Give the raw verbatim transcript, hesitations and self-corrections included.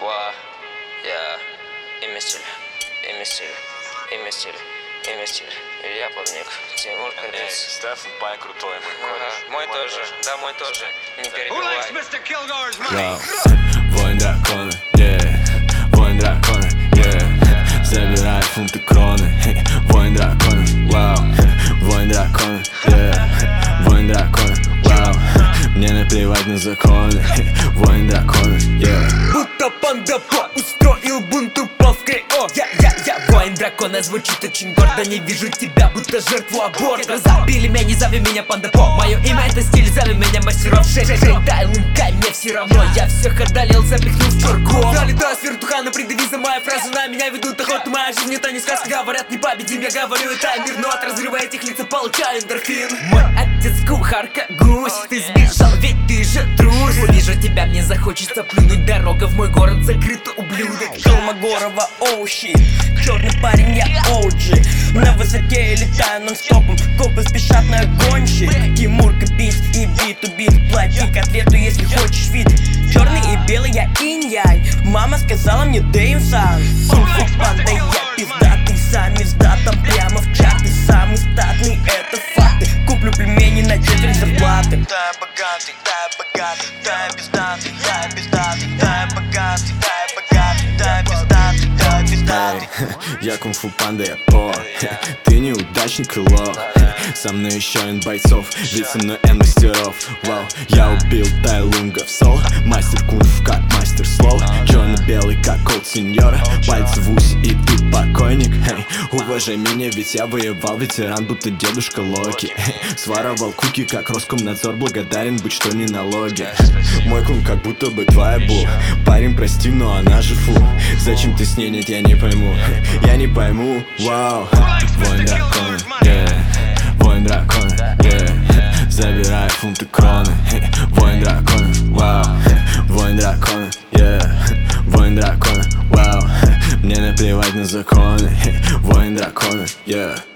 Ва, я имя стиля, имя стиля, имя стиля, имя стиля. Илья Плавник, Тимур Кадец. Стефан Пайн крутой, мой Ага, кореш. мой тоже, да, мой тоже. Не перебивай. Wow. Воин дракона, yeah. Воин дракона, yeah. Забирай фунты кроны, воин дракона, вау. Воин дракона, yeah. Воин дракона, вау. Мне наплевать на законы, воин дракона, yeah. Будто панда по устроил бунт уползкой. О, я, я, я воин дракона, звучит очень гордо. Не вижу тебя, будто жертву аборта. Забили меня, не зови меня панда по. Мое имя это стиль, зови меня мастеров шесть. Дай лункай, мне все равно. Я всех одолел, запихнул в чурку. Залетаю с вертухана, придави за мою фразу. На меня ведут охоту, моя жизнь это не сказка. Говорят, не победим, я говорю, это мир. Но от разрыва этих лиц я получаю эндорфин. Мой отец кухарка, гусь. Ты сбежал, ведь ты же трус. Увижу тебя, мне захочется плюнуть. Дорога в мой город закрыта, ублюдок. Холмогорова, оу щит. Черный парень, я оуджи. На высоте я летаю нон-стопом. Копы спешат на гонщик. Тимур Кадец и би ту би. Плати котлету, если хочешь вид. Черный и белый, я инь-янь. Мама сказала мне Дэйм-сан. Кунг-фу панда, я пиздатый. Сами сдатом прямо в чарты. Самый статный, это факты. Куплю пельмени на четверть зарплаты. Да, богатый, да, богатый, да, пиздатый, да, пиздатый, да, богатый, да, богатый, да, пиздатый, да, пиздатый. Я кунг-фу панда, я по. Ты неудачник и лох. Со мной еще эн бойцов, ведь со мной эн мастеров. Вау, я убил Тайлунга в соло. Мастер кунг-фу как мастер слов. Черно-белый как кот сеньора. Пальцы в усе и ты покойник. Эй, уважай меня, ведь я воевал, ветеран, будто дедушка Локи. Своровал куки как Роскомнадзор, благодарен, будь что не налоги. Мой кунг как будто бы твоя бу. Парень, прости, но она же фу. Зачем ты с ней, нет, я не пойму. Я не пойму, вау. Воин дракона, yeah. Воин дракона, yeah. Забирай фунты кроны, воин дракона, вау. Воин дракона, yeah. Воин дракона, вау. Мне наплевать на законы, воин дракона, yeah.